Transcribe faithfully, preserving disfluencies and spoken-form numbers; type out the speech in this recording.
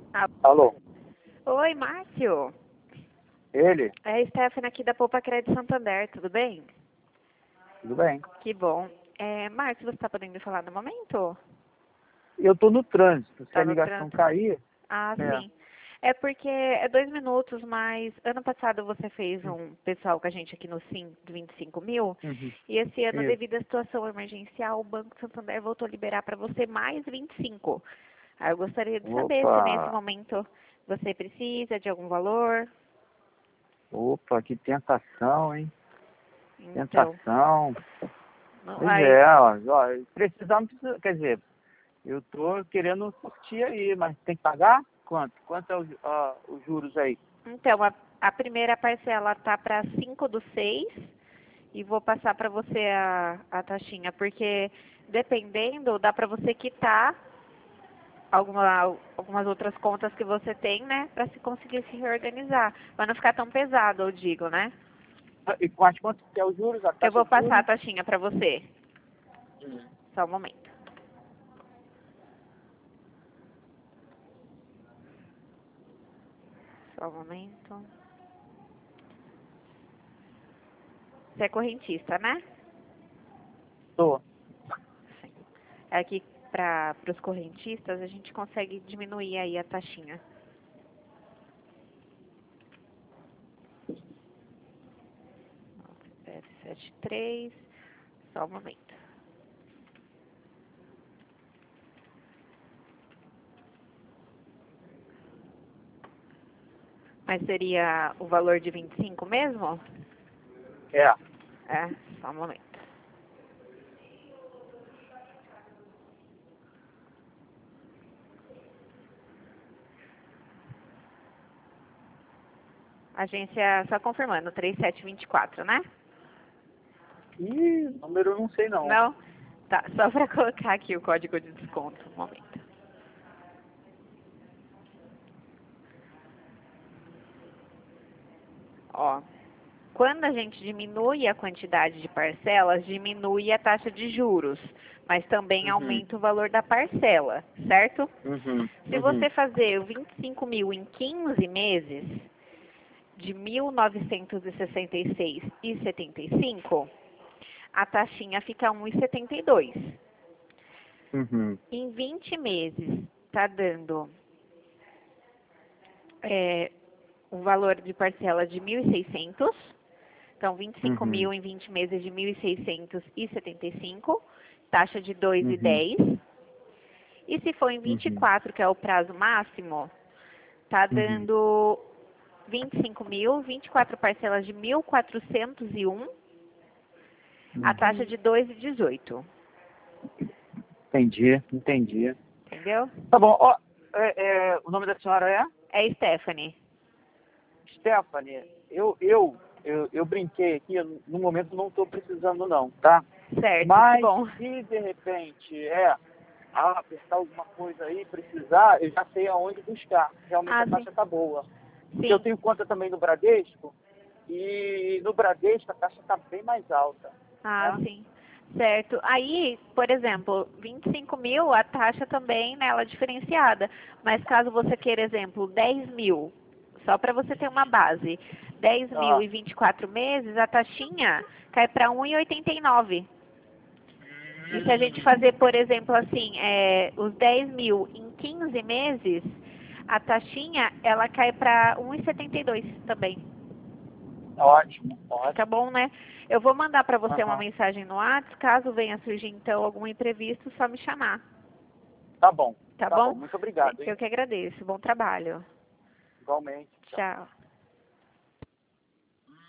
Ah, Alô? oi, Márcio. Ele? É a Stephanie aqui da Poupa Crédito Santander, tudo bem? Tudo bem. Que bom. É, Márcio, você está podendo falar no momento? Eu tô no trânsito. Se Tá a no ligação trânsito? cair, Ah, é. sim. É porque é dois minutos, mas ano passado você fez um pessoal com a gente aqui no Sim de vinte e cinco mil. Uhum. E esse ano, Isso. devido à situação emergencial, o Banco Santander voltou a liberar para você mais vinte e cinco. Aí eu gostaria de saber se nesse Opa! momento você precisa de algum valor. Opa, que tentação, hein? Então, Tentação. não- Pois aí, é, ó. ó precisamos, precisa- quer dizer, eu tô querendo curtir aí, mas tem que pagar? Quanto? Quanto é os, ó, os juros aí? então a, a primeira parcela tá para cinco do seis e vou passar para você a, a taxinha, porque dependendo, dá para você quitar alguma, algumas outras contas que você tem, né, para se conseguir se reorganizar, para não ficar tão pesado, eu digo, né? Ah, E quanto, quanto que é os juros, a Eu taxa vou de passar a juros? taxinha para você. Hum. Só um momento. Só um momento. Você é correntista, né? Tô. Sim. Aqui para os correntistas a gente consegue diminuir aí a taxinha. F sete três, só um momento. Mas seria o valor de vinte e cinco mesmo? É. É, só um momento. Agência, só confirmando, três sete dois quatro, né? Ih, número eu não sei não. Não? Tá, só para colocar aqui o código de desconto, um momento. Ó, quando a gente diminui a quantidade de parcelas, diminui a taxa de juros, mas também Uhum. aumenta o valor da parcela, certo? Uhum. Se Uhum. você fazer o vinte e cinco mil em quinze meses, de mil novecentos e sessenta e seis reais e setenta e cinco, a taxinha fica um real e setenta e dois. Uhum. Em vinte meses, tá dando é, o valor de parcela de mil e seiscentos. Então, vinte e cinco Uhum. mil em vinte meses de mil seiscentos e setenta e cinco, taxa de dois e Uhum. dez. E se for em vinte e Uhum. quatro, que é o prazo máximo, tá Uhum. dando vinte e cinco mil, vinte e quatro parcelas de mil quatrocentos e um, a taxa Uhum. de dois e dezoito. Entendi, entendi. Entendeu? Tá bom, ó, é, é, o nome da senhora é É Stephanie. Stephanie. Eu, eu, eu, eu brinquei aqui, eu, no momento não estou precisando não, tá? Certo, que Mas bom. se de repente é ah, apertar alguma coisa aí, precisar, eu já sei aonde buscar. Realmente Ah, a sim. taxa tá boa. Porque eu Sim. tenho conta também no Bradesco e no Bradesco a taxa tá bem mais alta, Ah, né? sim. Certo. Aí, por exemplo, vinte e cinco mil, a taxa também, né, ela é diferenciada. Mas caso você queira, exemplo, dez mil, só para você ter uma base, dez mil Ah, e vinte e quatro meses, a taxinha cai para um real e oitenta e nove. E se a gente fazer, por exemplo, assim, é, os dez mil em quinze meses, a taxinha, ela cai para um real e setenta e dois também. ótimo, Fica ótimo. bom, né? Eu vou mandar para você uma Aham. mensagem no WhatsApp, caso venha surgir então algum imprevisto, só me chamar, Tá bom, tá tá bom. bom? Muito obrigado, Eu hein? que agradeço. Bom trabalho. Igualmente. Tchau. Tchau.